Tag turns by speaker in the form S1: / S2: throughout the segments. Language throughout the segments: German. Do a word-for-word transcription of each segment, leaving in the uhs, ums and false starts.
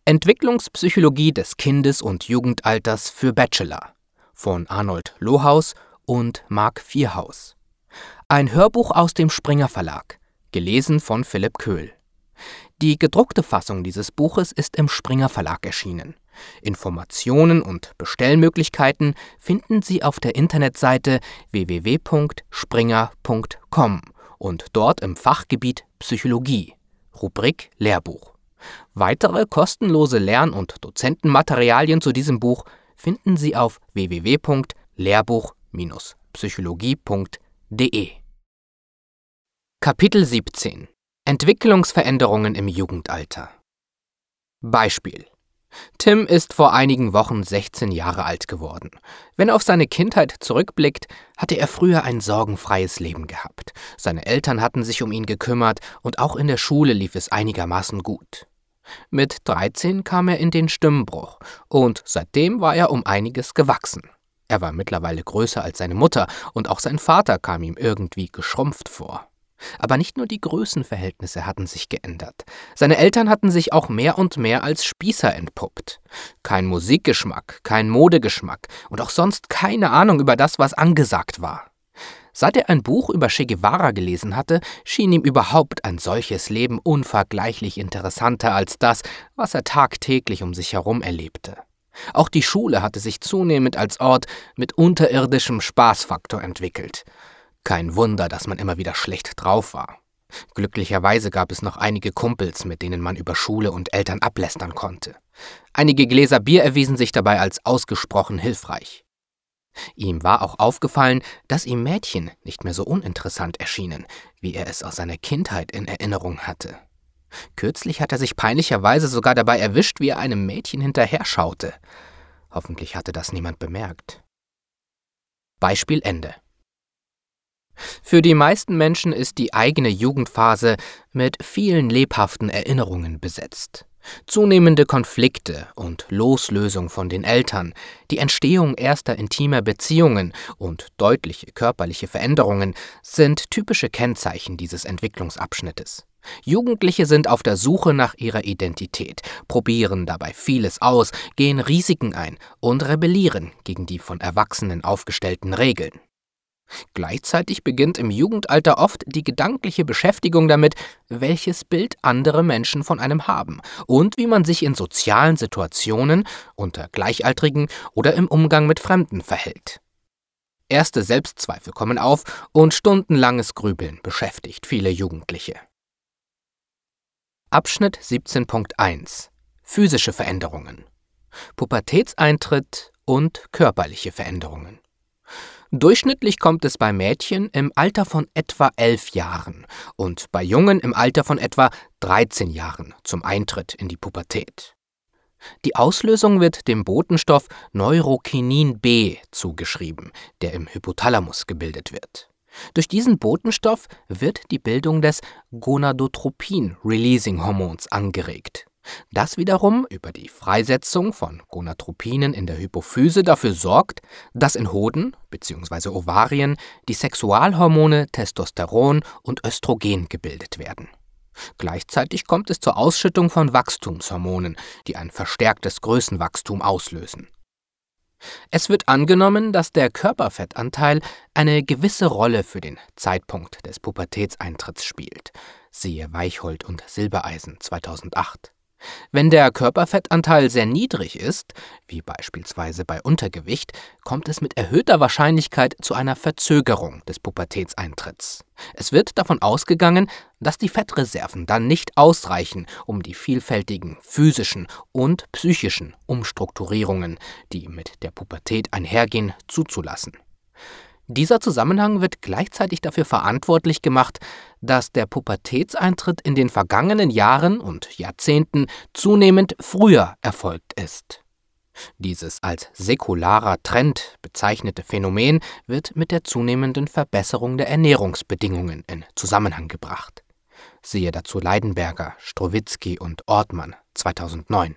S1: Entwicklungspsychologie des Kindes- und Jugendalters für Bachelor von Arnold Lohaus und Mark Vierhaus. Ein Hörbuch aus dem Springer Verlag, gelesen von Philipp Köhl. Die gedruckte Fassung dieses Buches ist im Springer Verlag erschienen. Informationen und Bestellmöglichkeiten finden Sie auf der Internetseite w w w punkt springer punkt com und dort im Fachgebiet Psychologie, Rubrik Lehrbuch. Weitere kostenlose Lern- und Dozentenmaterialien zu diesem Buch finden Sie auf w w w punkt lehrbuch Bindestrich psychologie punkt d e. Kapitel siebzehn. Entwicklungsveränderungen im Jugendalter. Beispiel: Tim ist vor einigen Wochen sechzehn Jahre alt geworden. Wenn er auf seine Kindheit zurückblickt, hatte er früher ein sorgenfreies Leben gehabt. Seine Eltern hatten sich um ihn gekümmert und auch in der Schule lief es einigermaßen gut. Mit dreizehn kam er in den Stimmbruch und seitdem war er um einiges gewachsen. Er war mittlerweile größer als seine Mutter und auch sein Vater kam ihm irgendwie geschrumpft vor. Aber nicht nur die Größenverhältnisse hatten sich geändert. Seine Eltern hatten sich auch mehr und mehr als Spießer entpuppt. Kein Musikgeschmack, kein Modegeschmack und auch sonst keine Ahnung über das, was angesagt war. Seit er ein Buch über Che Guevara gelesen hatte, schien ihm überhaupt ein solches Leben unvergleichlich interessanter als das, was er tagtäglich um sich herum erlebte. Auch die Schule hatte sich zunehmend als Ort mit unterirdischem Spaßfaktor entwickelt. Kein Wunder, dass man immer wieder schlecht drauf war. Glücklicherweise gab es noch einige Kumpels, mit denen man über Schule und Eltern ablästern konnte. Einige Gläser Bier erwiesen sich dabei als ausgesprochen hilfreich. Ihm war auch aufgefallen, dass ihm Mädchen nicht mehr so uninteressant erschienen, wie er es aus seiner Kindheit in Erinnerung hatte. Kürzlich hat er sich peinlicherweise sogar dabei erwischt, wie er einem Mädchen hinterher schaute. Hoffentlich hatte das niemand bemerkt. Beispiel Ende. Für die meisten Menschen ist die eigene Jugendphase mit vielen lebhaften Erinnerungen besetzt. Zunehmende Konflikte und Loslösung von den Eltern, die Entstehung erster intimer Beziehungen und deutliche körperliche Veränderungen sind typische Kennzeichen dieses Entwicklungsabschnittes. Jugendliche sind auf der Suche nach ihrer Identität, probieren dabei vieles aus, gehen Risiken ein und rebellieren gegen die von Erwachsenen aufgestellten Regeln. Gleichzeitig beginnt im Jugendalter oft die gedankliche Beschäftigung damit, welches Bild andere Menschen von einem haben und wie man sich in sozialen Situationen, unter Gleichaltrigen oder im Umgang mit Fremden verhält. Erste Selbstzweifel kommen auf und stundenlanges Grübeln beschäftigt viele Jugendliche. Abschnitt siebzehn Punkt eins. Physische Veränderungen. Pubertätseintritt und körperliche Veränderungen. Durchschnittlich kommt es bei Mädchen im Alter von etwa elf Jahren und bei Jungen im Alter von etwa dreizehn Jahren zum Eintritt in die Pubertät. Die Auslösung wird dem Botenstoff Neurokinin B zugeschrieben, der im Hypothalamus gebildet wird. Durch diesen Botenstoff wird die Bildung des Gonadotropin-Releasing-Hormons angeregt. Das wiederum über die Freisetzung von Gonadotropinen in der Hypophyse dafür sorgt, dass in Hoden bzw. Ovarien die Sexualhormone Testosteron und Östrogen gebildet werden. Gleichzeitig kommt es zur Ausschüttung von Wachstumshormonen, die ein verstärktes Größenwachstum auslösen. Es wird angenommen, dass der Körperfettanteil eine gewisse Rolle für den Zeitpunkt des Pubertätseintritts spielt. Siehe Weichhold und Silbereisen zweitausendacht. Wenn der Körperfettanteil sehr niedrig ist, wie beispielsweise bei Untergewicht, kommt es mit erhöhter Wahrscheinlichkeit zu einer Verzögerung des Pubertätseintritts. Es wird davon ausgegangen, dass die Fettreserven dann nicht ausreichen, um die vielfältigen physischen und psychischen Umstrukturierungen, die mit der Pubertät einhergehen, zuzulassen. Dieser Zusammenhang wird gleichzeitig dafür verantwortlich gemacht, dass der Pubertätseintritt in den vergangenen Jahren und Jahrzehnten zunehmend früher erfolgt ist. Dieses als säkularer Trend bezeichnete Phänomen wird mit der zunehmenden Verbesserung der Ernährungsbedingungen in Zusammenhang gebracht. Siehe dazu Leidenberger, Strowitzky und Ortmann zweitausendneun.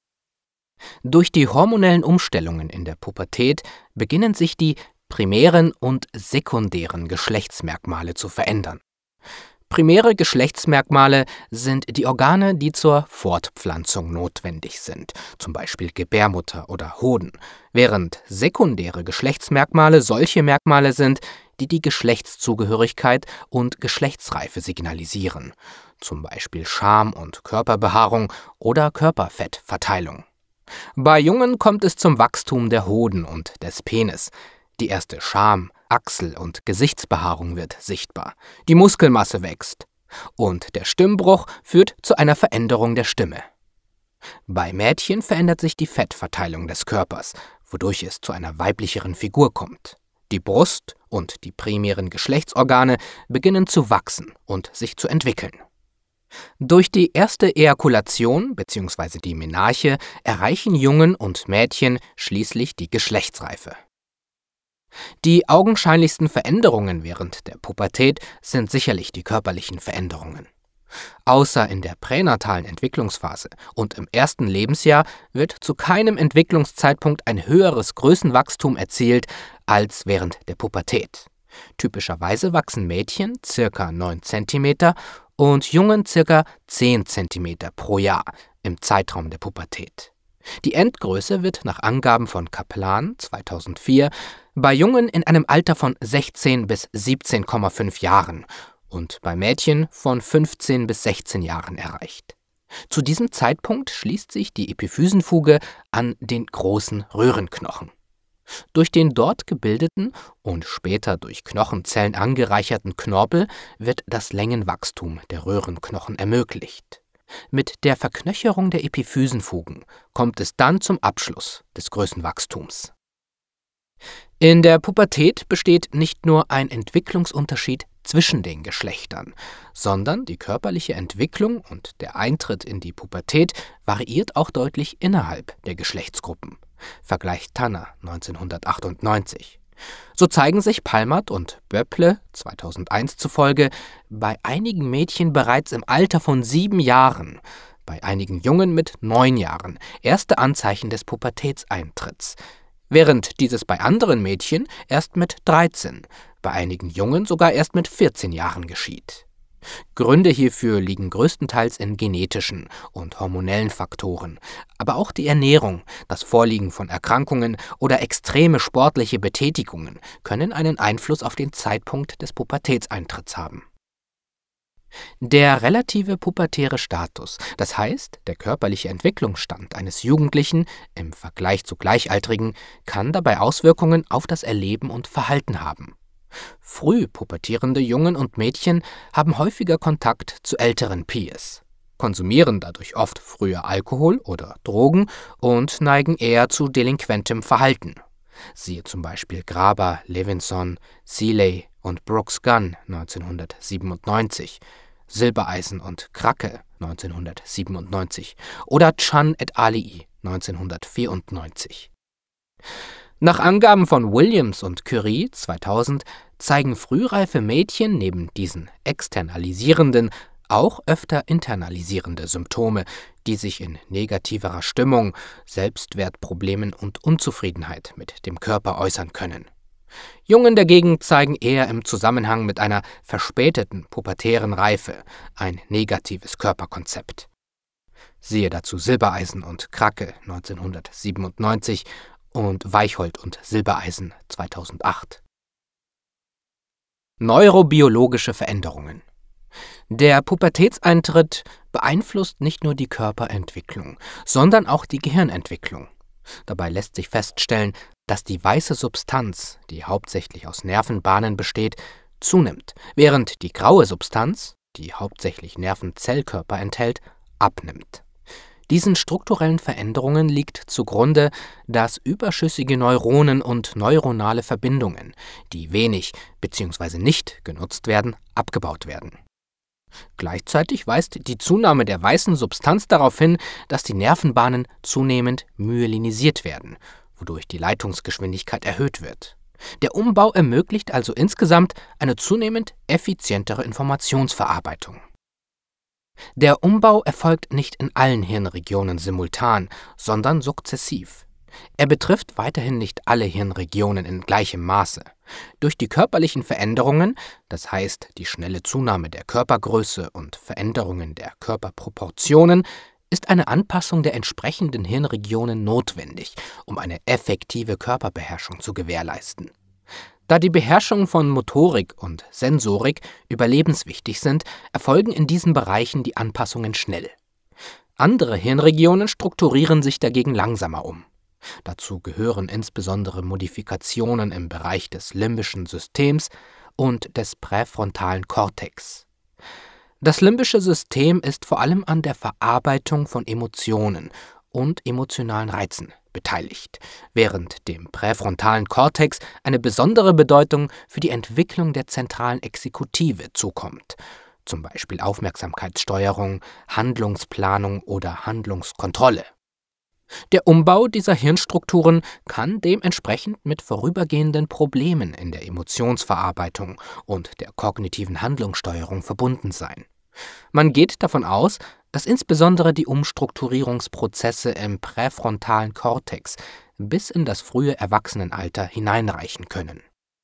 S1: Durch die hormonellen Umstellungen in der Pubertät beginnen sich die primären und sekundären Geschlechtsmerkmale zu verändern. Primäre Geschlechtsmerkmale sind die Organe, die zur Fortpflanzung notwendig sind, zum Beispiel Gebärmutter oder Hoden, während sekundäre Geschlechtsmerkmale solche Merkmale sind, die die Geschlechtszugehörigkeit und Geschlechtsreife signalisieren, zum Beispiel Scham- und Körperbehaarung oder Körperfettverteilung. Bei Jungen kommt es zum Wachstum der Hoden und des Penis. Die erste Scham-, Achsel- und Gesichtsbehaarung wird sichtbar. Die Muskelmasse wächst. Und der Stimmbruch führt zu einer Veränderung der Stimme. Bei Mädchen verändert sich die Fettverteilung des Körpers, wodurch es zu einer weiblicheren Figur kommt. Die Brust und die primären Geschlechtsorgane beginnen zu wachsen und sich zu entwickeln. Durch die erste Ejakulation bzw. die Menarche erreichen Jungen und Mädchen schließlich die Geschlechtsreife. Die augenscheinlichsten Veränderungen während der Pubertät sind sicherlich die körperlichen Veränderungen. Außer in der pränatalen Entwicklungsphase und im ersten Lebensjahr wird zu keinem Entwicklungszeitpunkt ein höheres Größenwachstum erzielt als während der Pubertät. Typischerweise wachsen Mädchen ca. neun Zentimeter und Jungen ca. zehn Zentimeter pro Jahr im Zeitraum der Pubertät. Die Endgröße wird nach Angaben von Kaplan zweitausendvier bei Jungen in einem Alter von sechzehn bis siebzehn Komma fünf Jahren und bei Mädchen von fünfzehn bis sechzehn Jahren erreicht. Zu diesem Zeitpunkt schließt sich die Epiphysenfuge an den großen Röhrenknochen. Durch den dort gebildeten und später durch Knochenzellen angereicherten Knorpel wird das Längenwachstum der Röhrenknochen ermöglicht. Mit der Verknöcherung der Epiphysenfugen kommt es dann zum Abschluss des Größenwachstums. In der Pubertät besteht nicht nur ein Entwicklungsunterschied zwischen den Geschlechtern, sondern die körperliche Entwicklung und der Eintritt in die Pubertät variiert auch deutlich innerhalb der Geschlechtsgruppen. Vergleich Tanner neunzehnhundertachtundneunzig. So zeigen sich Palmert und Böpple zweitausendeins zufolge bei einigen Mädchen bereits im Alter von sieben Jahren, bei einigen Jungen mit neun Jahren erste Anzeichen des Pubertätseintritts, während dieses bei anderen Mädchen erst mit dreizehn, bei einigen Jungen sogar erst mit vierzehn Jahren geschieht. Gründe hierfür liegen größtenteils in genetischen und hormonellen Faktoren, aber auch die Ernährung, das Vorliegen von Erkrankungen oder extreme sportliche Betätigungen können einen Einfluss auf den Zeitpunkt des Pubertätseintritts haben. Der relative pubertäre Status, das heißt der körperliche Entwicklungsstand eines Jugendlichen im Vergleich zu Gleichaltrigen, kann dabei Auswirkungen auf das Erleben und Verhalten haben. Früh pubertierende Jungen und Mädchen haben häufiger Kontakt zu älteren Peers, konsumieren dadurch oft früher Alkohol oder Drogen und neigen eher zu delinquentem Verhalten. Siehe zum Beispiel Graber, Levinson, Seeley und Brooks Gunn neunzehnhundertsiebenundneunzig, Silbereisen und Kracke neunzehnhundertsiebenundneunzig oder Chan et al. neunzehnhundertvierundneunzig. Nach Angaben von Williams und Curie zweitausend zeigen frühreife Mädchen neben diesen externalisierenden auch öfter internalisierende Symptome, die sich in negativerer Stimmung, Selbstwertproblemen und Unzufriedenheit mit dem Körper äußern können. Jungen dagegen zeigen eher im Zusammenhang mit einer verspäteten pubertären Reife ein negatives Körperkonzept. Siehe dazu Silbereisen und Kracke neunzehnhundertsiebenundneunzig und Weichhold und Silbereisen zweitausendacht. Neurobiologische Veränderungen. Der Pubertätseintritt beeinflusst nicht nur die Körperentwicklung, sondern auch die Gehirnentwicklung. Dabei lässt sich feststellen, dass die weiße Substanz, die hauptsächlich aus Nervenbahnen besteht, zunimmt, während die graue Substanz, die hauptsächlich Nervenzellkörper enthält, abnimmt. Diesen strukturellen Veränderungen liegt zugrunde, dass überschüssige Neuronen und neuronale Verbindungen, die wenig bzw. nicht genutzt werden, abgebaut werden. Gleichzeitig weist die Zunahme der weißen Substanz darauf hin, dass die Nervenbahnen zunehmend myelinisiert werden, wodurch die Leitungsgeschwindigkeit erhöht wird. Der Umbau ermöglicht also insgesamt eine zunehmend effizientere Informationsverarbeitung. Der Umbau erfolgt nicht in allen Hirnregionen simultan, sondern sukzessiv. Er betrifft weiterhin nicht alle Hirnregionen in gleichem Maße. Durch die körperlichen Veränderungen, das heißt die schnelle Zunahme der Körpergröße und Veränderungen der Körperproportionen, ist eine Anpassung der entsprechenden Hirnregionen notwendig, um eine effektive Körperbeherrschung zu gewährleisten. Da die Beherrschung von Motorik und Sensorik überlebenswichtig sind, erfolgen in diesen Bereichen die Anpassungen schnell. Andere Hirnregionen strukturieren sich dagegen langsamer um. Dazu gehören insbesondere Modifikationen im Bereich des limbischen Systems und des präfrontalen Kortex. Das limbische System ist vor allem an der Verarbeitung von Emotionen und emotionalen Reizen beteiligt, während dem präfrontalen Kortex eine besondere Bedeutung für die Entwicklung der zentralen Exekutive zukommt, zum Beispiel Aufmerksamkeitssteuerung, Handlungsplanung oder Handlungskontrolle. Der Umbau dieser Hirnstrukturen kann dementsprechend mit vorübergehenden Problemen in der Emotionsverarbeitung und der kognitiven Handlungssteuerung verbunden sein. Man geht davon aus, dass insbesondere die Umstrukturierungsprozesse im präfrontalen Kortex bis in das frühe Erwachsenenalter hineinreichen können.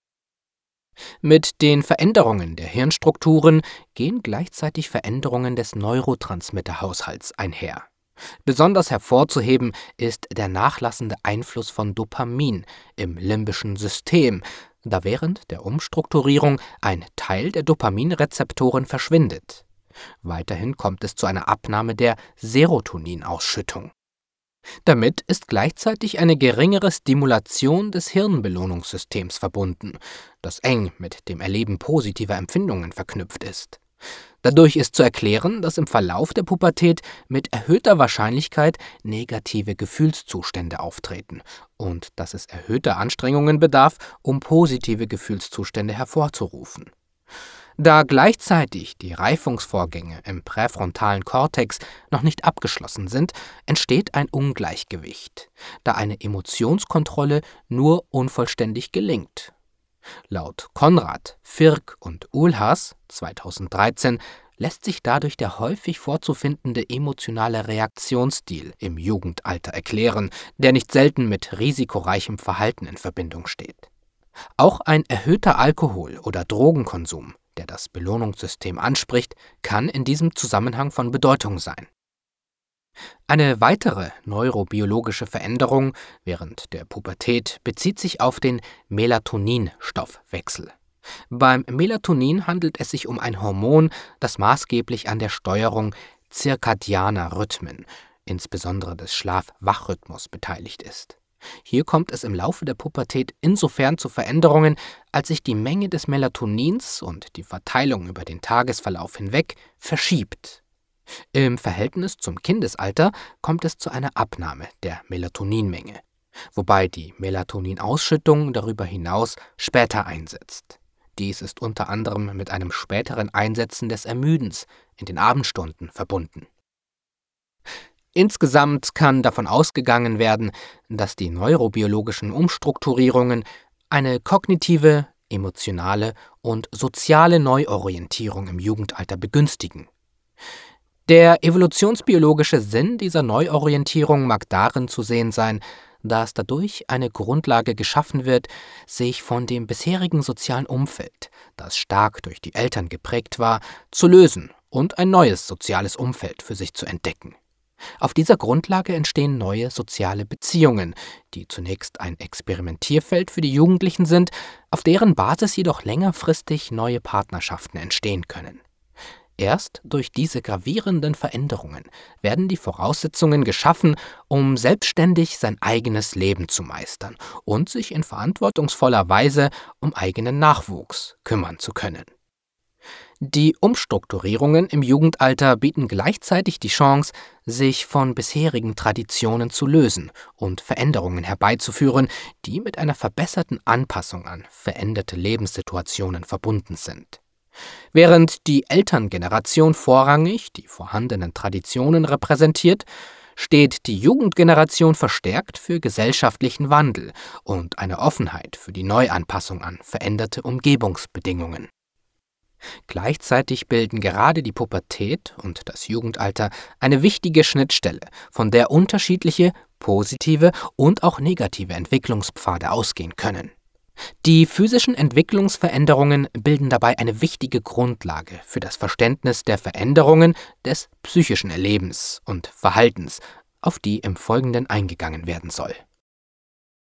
S1: Mit den Veränderungen der Hirnstrukturen gehen gleichzeitig Veränderungen des Neurotransmitterhaushalts einher. Besonders hervorzuheben ist der nachlassende Einfluss von Dopamin im limbischen System, da während der Umstrukturierung ein Teil der Dopaminrezeptoren verschwindet. Weiterhin kommt es zu einer Abnahme der Serotoninausschüttung. Damit ist gleichzeitig eine geringere Stimulation des Hirnbelohnungssystems verbunden, das eng mit dem Erleben positiver Empfindungen verknüpft ist. Dadurch ist zu erklären, dass im Verlauf der Pubertät mit erhöhter Wahrscheinlichkeit negative Gefühlszustände auftreten und dass es erhöhter Anstrengungen bedarf, um positive Gefühlszustände hervorzurufen. Da gleichzeitig die Reifungsvorgänge im präfrontalen Kortex noch nicht abgeschlossen sind, entsteht ein Ungleichgewicht, da eine Emotionskontrolle nur unvollständig gelingt. Laut Conrad, Firk und Uhlhaas zweitausenddreizehn lässt sich dadurch der häufig vorzufindende emotionale Reaktionsstil im Jugendalter erklären, der nicht selten mit risikoreichem Verhalten in Verbindung steht. Auch ein erhöhter Alkohol- oder Drogenkonsum, der das Belohnungssystem anspricht, kann in diesem Zusammenhang von Bedeutung sein. Eine weitere neurobiologische Veränderung während der Pubertät bezieht sich auf den Melatoninstoffwechsel. Beim Melatonin handelt es sich um ein Hormon, das maßgeblich an der Steuerung zirkadianer Rhythmen, insbesondere des Schlaf-Wach-Rhythmus, beteiligt ist. Hier kommt es im Laufe der Pubertät insofern zu Veränderungen, als sich die Menge des Melatonins und die Verteilung über den Tagesverlauf hinweg verschiebt. Im Verhältnis zum Kindesalter kommt es zu einer Abnahme der Melatoninmenge, wobei die Melatoninausschüttung darüber hinaus später einsetzt. Dies ist unter anderem mit einem späteren Einsetzen des Ermüdens in den Abendstunden verbunden. Insgesamt kann davon ausgegangen werden, dass die neurobiologischen Umstrukturierungen eine kognitive, emotionale und soziale Neuorientierung im Jugendalter begünstigen. Der evolutionsbiologische Sinn dieser Neuorientierung mag darin zu sehen sein, dass dadurch eine Grundlage geschaffen wird, sich von dem bisherigen sozialen Umfeld, das stark durch die Eltern geprägt war, zu lösen und ein neues soziales Umfeld für sich zu entdecken. Auf dieser Grundlage entstehen neue soziale Beziehungen, die zunächst ein Experimentierfeld für die Jugendlichen sind, auf deren Basis jedoch längerfristig neue Partnerschaften entstehen können. Erst durch diese gravierenden Veränderungen werden die Voraussetzungen geschaffen, um selbstständig sein eigenes Leben zu meistern und sich in verantwortungsvoller Weise um eigenen Nachwuchs kümmern zu können. Die Umstrukturierungen im Jugendalter bieten gleichzeitig die Chance, sich von bisherigen Traditionen zu lösen und Veränderungen herbeizuführen, die mit einer verbesserten Anpassung an veränderte Lebenssituationen verbunden sind. Während die Elterngeneration vorrangig die vorhandenen Traditionen repräsentiert, steht die Jugendgeneration verstärkt für gesellschaftlichen Wandel und eine Offenheit für die Neuanpassung an veränderte Umgebungsbedingungen. Gleichzeitig bilden gerade die Pubertät und das Jugendalter eine wichtige Schnittstelle, von der unterschiedliche positive und auch negative Entwicklungspfade ausgehen können. Die physischen Entwicklungsveränderungen bilden dabei eine wichtige Grundlage für das Verständnis der Veränderungen des psychischen Erlebens und Verhaltens, auf die im Folgenden eingegangen werden soll.